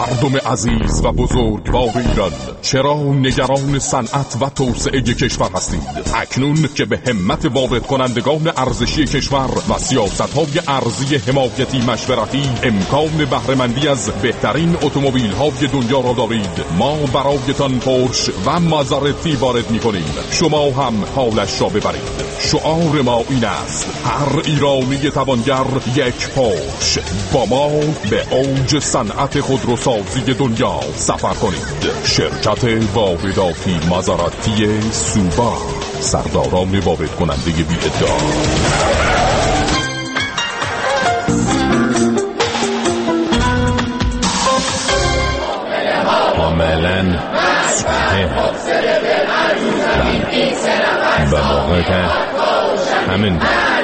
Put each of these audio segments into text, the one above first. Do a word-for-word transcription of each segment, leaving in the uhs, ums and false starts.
مردم عزیز و بزرگوار ایران، چرا نگران صنعت و توسعه کشور هستید؟ اکنون که به همت وارد کنندگان ارزشی کشور و سیاست‌های ارزی حمایتی مشورتی امکان بهره مندی از بهترین اتومبیل‌های دنیا را دارید، ما برایتان پورش و مازرتی وارد می‌کنیم. شما هم حالش را ببرید. شعار ما این است: هر ایرانی توانگر یک پورش. با ما به اوج صنعت خودروسازی دنیا سفر کنید. شرکت وارداتی مازرتی سوبا، سرداران وارد کننده بی ادعا. کاملا صحیح و واقعا که همین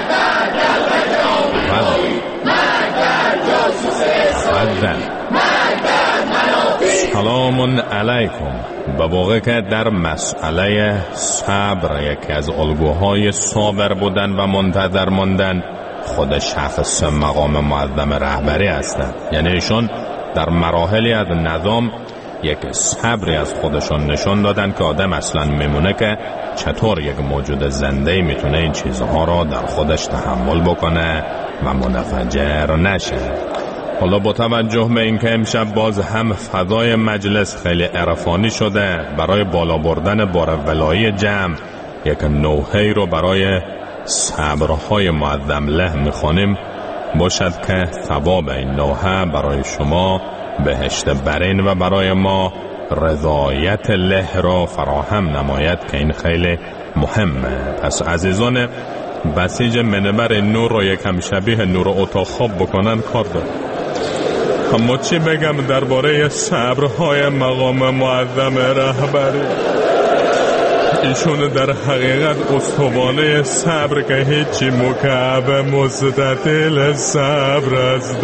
سلام علیکم. به واقع که در مسئله صبر یکی از الگوهای صابر بودن و منتظر ماندن خود شخص مقام معظم رهبری هستند. یعنی ایشون در مراحلی از نظام یک صبری از خودشون نشون دادن که آدم اصلا میمونه که چطور یک موجود زنده میتونه این چیزها را در خودش تحمل بکنه و منفجر نشه. حالا با توجه به اینکه امشب باز هم فضای مجلس خیلی عرفانی شده، برای بالا بردن بار ولایی جمع یک نوحه‌ای رو برای صبرهای معظم له میخوانیم. باشد که ثواب این نوحه برای شما بهشت برین و برای ما رضایت له را فراهم نماید که این خیلی مهمه. پس عزیزان بسیج منبر نور رو یکم شبیه نور اتاق خواب بکنن کار داره. اما چی بگم درباره صبرهای مقام معظم رهبری؟ ایشون در حقیقت استوانه صبر که هیچی مکعب مستطیل صبر است.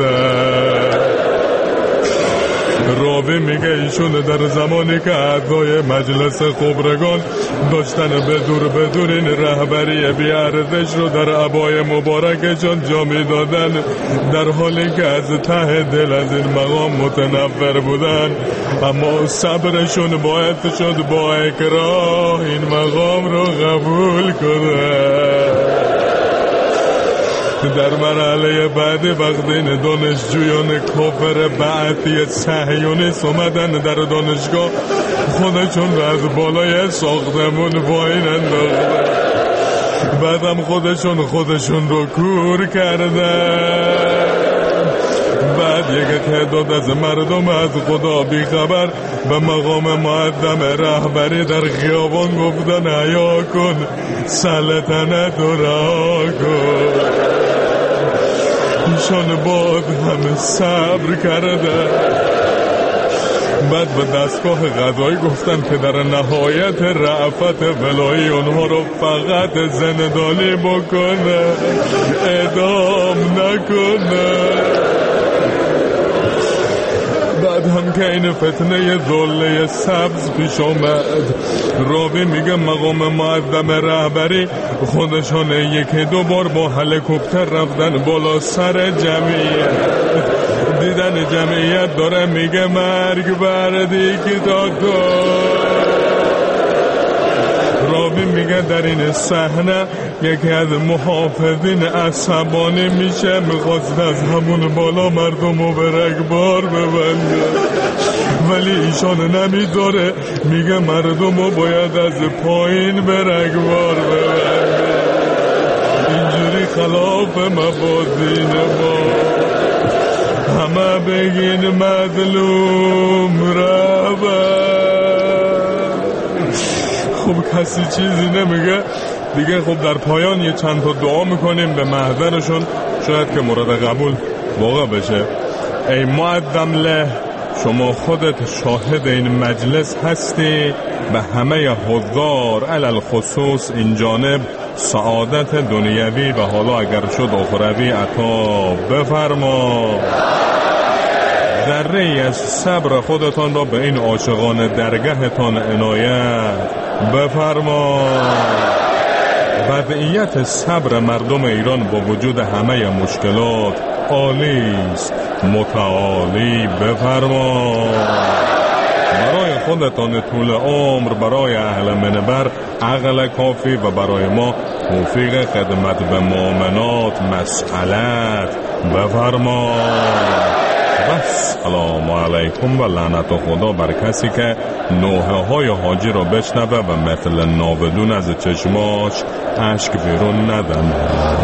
راوی میگه ایشون در زمانی که اعضای مجلس خبرگان داشتن به دور به دور این رهبری بی‌ارزش رو در عبای مبارکشان جا میدادن، در حالی که از ته دل از این مقام متنفر بودن، اما صبرشون باید شد با اکراه این مقام رو قبول کنه. در مرحله بعدی وقتی این دانشجویان کافر بعثی صهیونیست اومدن در دانشگاه، خودشون رو از بالای ساختمون پایین انداختن، بعدم خودشون خودشون رو کور کردن. بعد یک تعداد از مردم از خدا بیخبر به مقام معظم رهبری در خیابان گفتن حیا کن، سلطنت رو رها کن. ایشان باد همه صبر کرده. بعد به دستگاه قضایی گفتن که در نهایت رأفت ولایی اونها رو فقط زندانی بکنه، اعدام نکنه. بعد هم که این فتنه ذله سبز پیش آمد، راوی میگه مقام معظم رهبری خودشون یکی دو بار با هلیکوپتر رفتن بالا سر جمعیت، دیدن جمعیت داره میگه مرگ بر دیکتاتور. راوی میگه در این صحنه یکی از محافظین عصبانی میشه، میخواست از همون بالا مردم رو به رگبار ببنده، ولی ایشان نمیداره، میگه مردم رو باید از پایین به رگبار ببنده. اینجوری خلاف مبادین ما. همه بگین مظلوم رهبر. خب کسی چیزی نمیگه دیگه. خب در پایان یه چند تا دعا میکنیم به محضرشون، شاید که مورد قبول واقع بشه. ای معظم له، شما خودت شاهد این مجلس هستی، به همه حضار علل خصوص این جانب سعادت دنیوی و حالا اگر شد اخروی عطا بفرما. ذره از صبر خودتان را به این عاشقان درگهتان عنایت بفرما. وضعیت صبر مردم ایران با وجود همه مشکلات عالیست متعالی بفرما. برای خودتان طول عمر، برای اهل منبر عقل کافی و برای ما توفیق خدمت به مؤمنات مسئلت بفرما. بس سلام علیکم و لعنت خدا بر کسی که نوحه های حاجی را بشنوه و مثل ناودون از چشماش اشک بیرون ندن.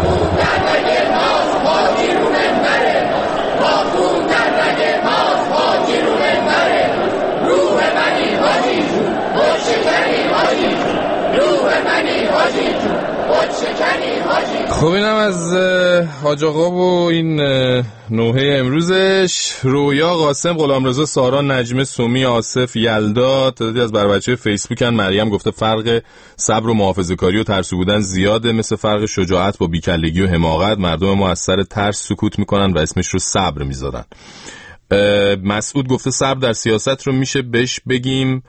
خب اینم از حاج آقا و این نوحه امروزش. رویا، قاسم، غلامرضا، سارا، نجمه، سومی، آصف، یلدا، تعدادی از بر بچه فیسبوکن. مریم گفته فرق صبر و محافظه‌کاری و ترسو بودن زیاده، مثل فرق شجاعت با بیکلگی و حماقت. مردم ما از سر ترس سکوت میکنن و اسمش رو صبر میذارن. مسعود گفته صبر در سیاست رو میشه بهش بگیم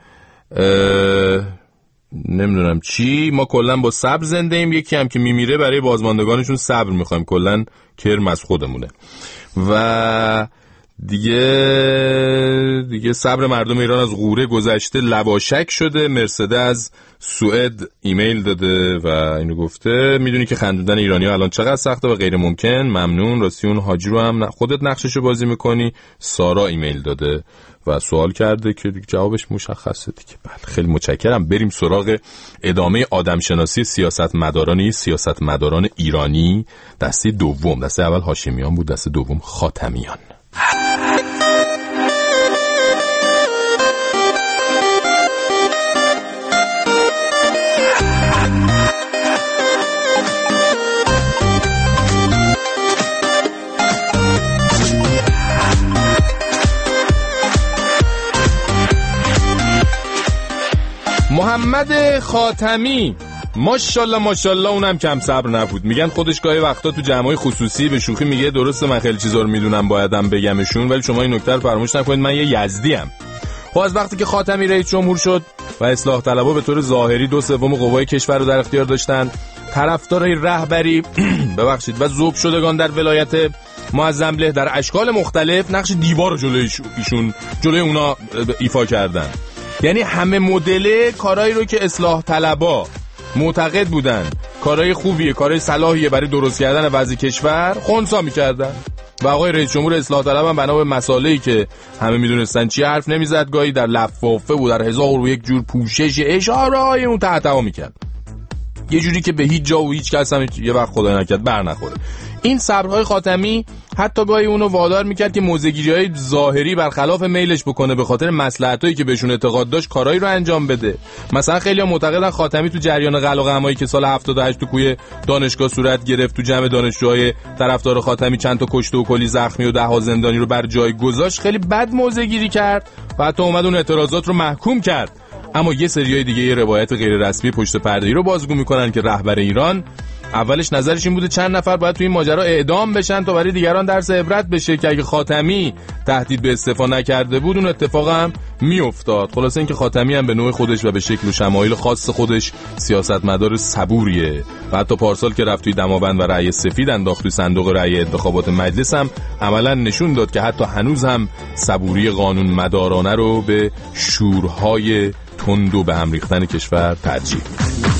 نمیدونم چی، ما کلا با صبر زنده ایم، یکی هم که میمیره برای بازماندگانشون صبر میخوایم، کلا کرم از خودمونه. و دیگه دیگه صبر مردم ایران از غوره گذشته لباشک شده. مرسده از سوئد ایمیل داده و اینو گفته میدونی که خندوندن ایرانی ها الان چقدر سخته و غیر ممکن. ممنون، راستی اون حاجی رو هم خودت نقششو بازی میکنی. سارا ایمیل داده و سوال کرده که دیگه جوابش مشخصه دیگه. بله خیلی متشکرم. بریم سراغ ادامه آدمشناسی سیاستمدارانی سیاستمداران ایرانی. دسته دوم، دسته اول هاشمیان بود، دسته دوم خاتمیان. محمد خاتمی ماشاءالله ماشاءالله اونم کم صبر نبود. میگن خودش گاهی وقتا تو جمعای خصوصی به شوخی میگه درسته من خیلی چیزا رو میدونم بایدم بگمشون، ولی شما این نکته رو فراموش نکنید من یه یزدی ام. خب از وقتی که خاتمی رئیس جمهور شد و اصلاح طلبها به طور ظاهری دو سوم قوای کشور رو در اختیار داشتن، طرفدارای رهبری ببخشید و ذوب شدگان در ولایت معظم‌له در اشکال مختلف نقش دیوار رو جلوی ایشون جلوی اونا ایفا کردن. یعنی همه مدل کارهایی رو که اصلاح طلبها معتقد بودن کارهای خوبیه، کارهای صلاحیه برای درست کردن وضع کشور، خنثی می‌کردن. و آقای رئیس جمهور اصلاح طلب هم بنا به مسائلی که همه میدونستن چی حرف نمیزد، گاهی در لفافه و در هزار و یک جور پوشش اشاره‌های اون تحت هوا می‌کرد، یه جوری که به هیچ جا و هیچ کس هم یه وقت خدای نکرد بر نخوره. این صبرهای خاتمی حتی گاهی اونو وادار میکرد که موزگیری‌های ظاهری برخلاف میلش بکنه، به خاطر مصلحتایی که بهشون اعتقاد داشت کارایی رو انجام بده. مثلا خیلی‌ها معتقدن خاتمی تو جریان قل و غمایی که سال هفتاد و هشت تو کوی دانشگاه صورت گرفت، تو جمع دانشجوهای طرفدار خاتمی چند تا کشته و کلی زخمی و ده ها زندانی رو بر جای گذاشت، خیلی بد موزگیری کرد و حتی اومد اون اعتراضات رو محکوم کرد. اما یه سریای دیگه یه روایت غیر رسمی پشت پرده‌ای رو بازگو میکنن که رهبر ایران اولش نظرش این بوده چند نفر باید تو این ماجرا اعدام بشن تا برای دیگران درس عبرت بشه که اگه خاتمی تهدید به استعفا نکرده بود اون اتفاق هم میافتاد. خلاصه اینکه خاتمی هم به نوع خودش و به شکل و شمایل خاص خودش سیاستمدار صبوریه و حتی پارسال که رفت توی دماوند و رأی سفید انداخت توی صندوق رأی انتخابات مجلس هم عملا نشون داد که حتی هنوز هم صبوری قانون مدارانه رو به شورهای تند و به هم ریختن کشور ترجیح میده.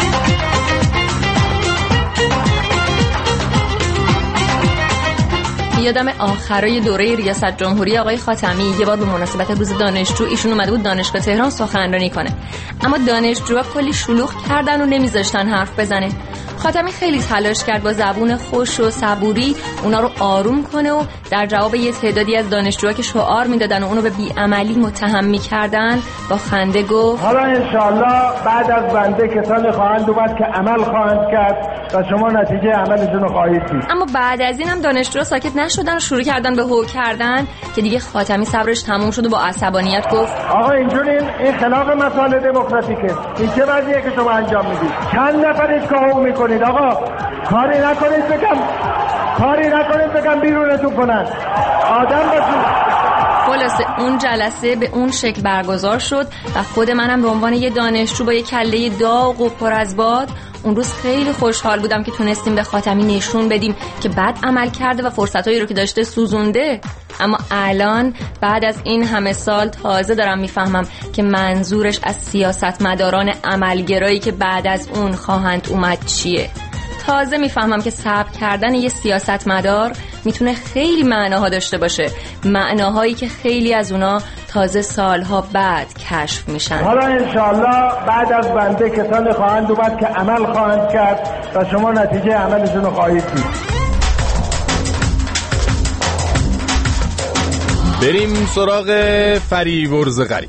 یادم آخرای دوره ریاست جمهوری آقای خاتمی یه بار به مناسبت روز دانشجو ایشون اومده بود دانشگاه تهران سخنرانی کنه، اما دانشجوها کلی شلوغ کردن و نمیذاشتن حرف بزنه. خاتمی خیلی تلاش کرد با زبون خوش و صبوری اونا رو آروم کنه و در جواب یه تعدادی از دانشجوها که شعار میدادن و اونو به بیعملی متهم میکردن با خنده گفت حالا انشالله بعد از بنده کسانی خواهند اومد که عمل خواهند کرد و شما نتیجه عملشون رو خواهید دید. اما بعد از این هم دانشجوها ساکت نشدن و شروع کردن به هو کردن که دیگه خاتمی صبرش تموم شد و با عصبانیت گفت آقا اینجوری این خلاف مسائل دموکراتیکه، این چه وضعیه که شما انجام میدید؟ چند نفرش که هو میکنید؟ آقا کاری نکنید بگم کاری نکنید بگم بیرونتون کنن. آدم باشید خلاصه اون جلسه به اون شکل برگزار شد و خود منم به عنوان یه دانشجو با یه کله داغ و پر از باد اون روز خیلی خوشحال بودم که تونستیم به خاتمی نشون بدیم که بد عمل کرده و فرصتایی رو که داشته سوزونده. اما الان بعد از این همه سال تازه دارم میفهمم که منظورش از سیاستمداران عملگرایی که بعد از اون خواهند اومد چیه. تازه میفهمم که صبر کردن یه سیاستمدار میتونه خیلی معناها داشته باشه، معناهایی که خیلی از اونا تازه سالها بعد کشف میشن. حالا انشالله بعد از بنده کسانی خواهند اومد که عمل خواهند کرد و شما نتیجه عملشون رو خواهید دید. بریم سراغ فریورز غریب.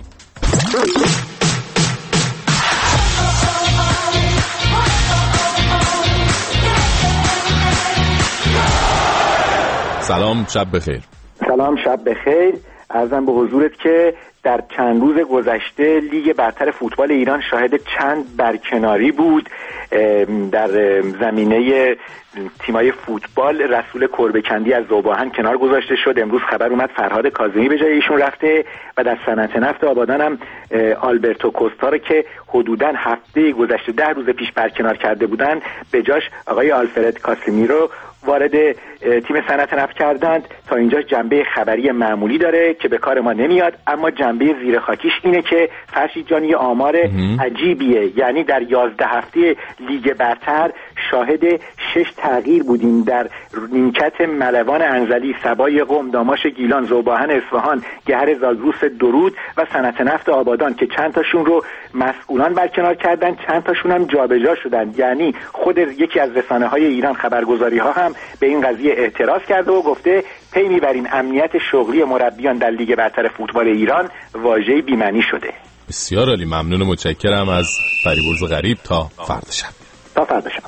سلام، شب بخیر. سلام، شب بخیر. عرضم به حضورت که در چند روز گذشته لیگ برتر فوتبال ایران شاهد چند برکناری بود. در زمینه تیمای فوتبال رسول کربکندی از ذوب‌آهن کنار گذاشته شد. امروز خبر اومد فرهاد کاظمی به جای ایشون رفته و در صنعت نفت آبادان هم آلبرتو کوستا رو که حدوداً هفته گذشته ده روز پیش برکنار کرده بودن به جاش آقای آلفرد کاسمیرو وارد تیم صنعت نفت کردند. تا اینجا جنبه خبری معمولی داره که به کار ما نمیاد، اما جنبه زیر خاکیش اینه که فرشید جان یه آمار عجیبیه. یعنی در یازده هفته لیگ برتر شاهد شش تغییر بودیم در نیمکت ملوان انزلی، سبای قم، داماش گیلان، ذوب‌آهن اصفهان، گهر زاگرس درود و صنعت نفت آبادان که چند تاشون رو مسئولان برکنار کردن، چند تاشون هم جابجا شدن. یعنی خود یکی از رسانه‌های ایران خبرگزاری‌ها هم به این قضیه اعتراض کرده و گفته پی میبریم امنیت شغلی مربیان در لیگ برتر فوتبال ایران واژه‌ای بی‌معنی شده. بسیار عالی، ممنون و متشکرم از فریورز غریب. تا فردا شب. تا فردا شب.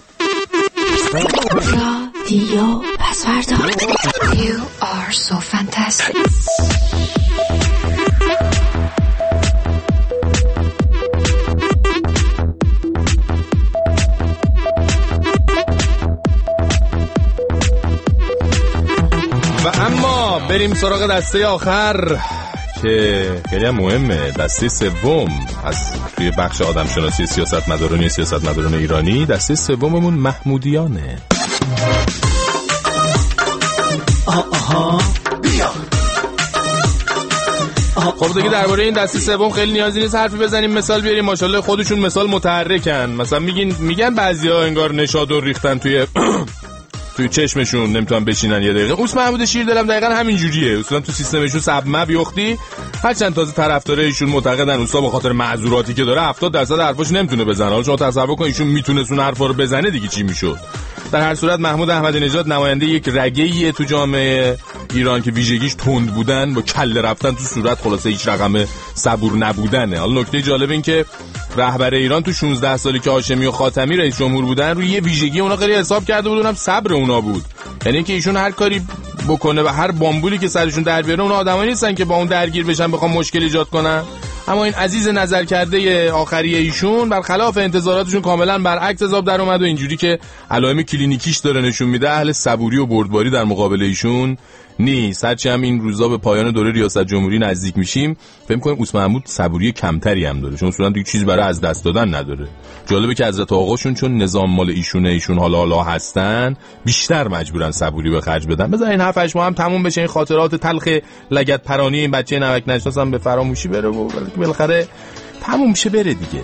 رادیو پسوردا. You are so fantastic. و اما بریم سراغ دسته آخر که خیلی مهمه، دسته سوم از توی بخش آدم شناسی سیاستمدارانی سیاستمداران ایرانی. دسته سوممون محمودیانه. آها بیا. خب دیگه درباره این دسته سوم خیلی نیازی نیست حرفی بزنیم، مثال بیاریم. ماشاءالله خودشون مثال متحرکن. مثلا میگین میگن بعضیا انگار نشادر ریختن توی توی چشمشون نمیتونن بشینن یه دقیقه. اوس محمود شیر دلم دقیقاً همین جوریه. اصلا تو سیستمشون سب مب یختی، هرچند تازه طرفدارای ایشون معتقدن اوسا به خاطر معذوراتی که داره هفتاد درصد حرفاش نمیتونه بزنه. حالا شما تصور کن ایشون میتونه اون حرفا رو بزنه دیگه چی میشد. در هر صورت محمود احمدی نژاد نماینده یک رگه‌ایه تو جامعه ایران که ویژگیش تند بودن، با کله رفتن تو صورت، خلاصه هیچ رقم صبور نبودنه. حالا نکته جالب این که رهبر ایران تو شانزده سالی که هاشمی و خاتمی رئیس جمهور بودن روی یه ویژگی اونا خیلی حساب کرده بود، اونم صبر اونا بود. یعنی اینکه ایشون هر کاری بکنه و هر بامبولی که سرشون در بیاره اونا آدمایی نیستن که با اون درگیر بشن بخوام مشکل ایجاد کنن. اما این عزیز نظر کرده آخری ایشون برخلاف انتظاراتشون کاملا برعکس حساب در اومد و اینجوری که علائم کلینیکیش داره نشون میده اهل صبوری و بردباری در مقابل ایشون نیست. هرچی هم این روزا به پایان دوره ریاست جمهوری نزدیک میشیم فکر می‌کنیم اوس محمود صبوری کمتری هم داره، چون اصولا دیگه چیزی برای از دست دادن نداره. جالبه که حضرت آقاشون چون نظام مال ایشونه، ایشون حالا حالا هستن، بیشتر مجبورن صبوری به خرج بدن. بذار این هفت هشت ماه هم تموم بشه، این خاطرات تلخ لگد پرانی این بچه نمک نشناسم به فراموشی بره و بالاخره تموم شه بره دیگه.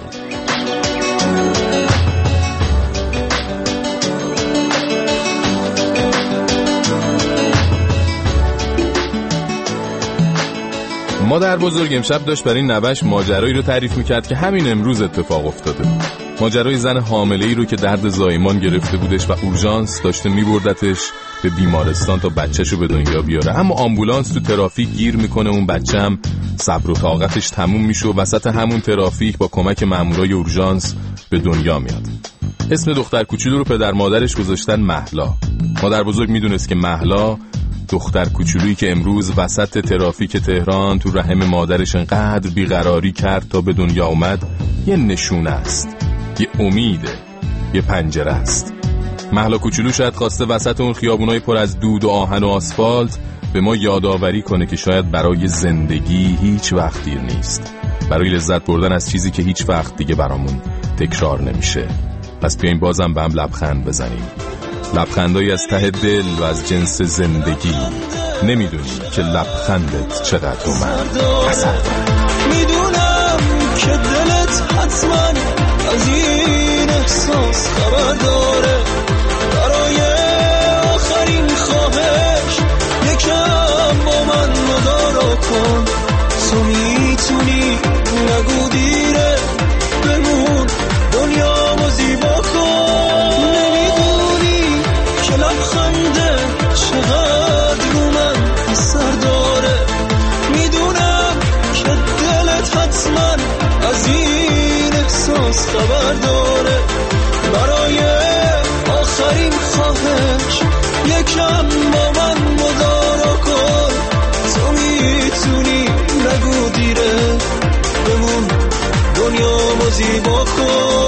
مادر بزرگ امشب داشت برای نوش ماجرایی رو تعریف میکرد که همین امروز اتفاق افتاده. ماجرای زن حامله‌ای رو که درد زایمان گرفته بودش و اورژانس داشته میبردتش به بیمارستان تا بچه‌شو به دنیا بیاره، اما آمبولانس تو ترافیک گیر میکنه. اون بچه‌م صبر و طاقتش تموم میشه و وسط همون ترافیک با کمک مامورای اورژانس به دنیا میاد. اسم دختر کوچولو رو پدر مادرش گذاشتن مهلا. مادر بزرگ میدونست که مهلا دختر کوچولویی که امروز وسط ترافیک تهران تو رحم مادرش انقدر بیقراری کرد تا به دنیا اومد یه نشونه است، یه امیده، یه پنجره است. مهلا کوچولو شاید خواسته وسط اون خیابونای پر از دود و آهن و آسفالت به ما یادآوری کنه که شاید برای زندگی هیچ وقت دیر نیست، برای لذت بردن از چیزی که هیچ وقت دیگه برامون تکرار نمیشه. پس بیاییم بازم به هم لبخند بزنیم، لبخندایی از ته دل و از جنس زندگی. نمیدونی که لبخندت چقدر اومد اثر میدونم که دلت حتما از این احساس خبر داره. برای آخرین خواهش یکم با من مدارا کن. تو میتونی نگو دیره، بمون دنیامو زیبا کن. نمیدونی که لبخنده چقدر رو من اثر داره. میدونم که دلت حتما از این احساس خبر داره. برای آخرین خواهش یکم با من مدارا کن. تو میتونی نگو دیره، بمون دنیامو زیبا کن.